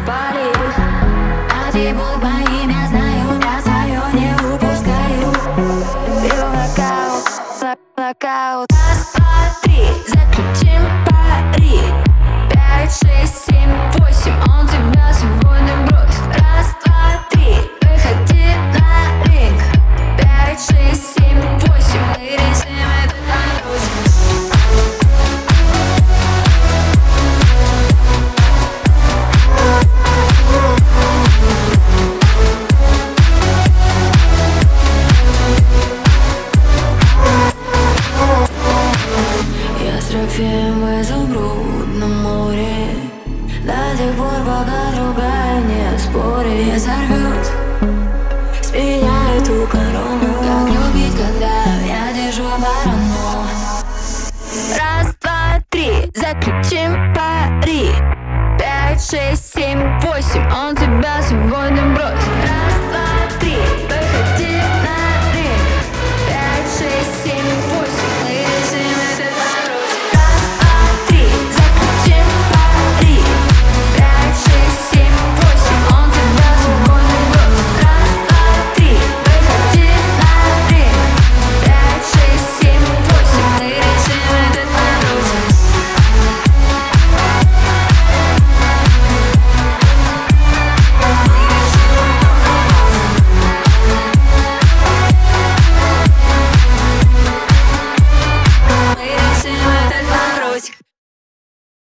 пари. А ты будь моим, я знаю, я свое не упускаю. И локаут, локаут. Раз, два, три, заключим пари. 5, 6, 7, 8, он тебя сегодня.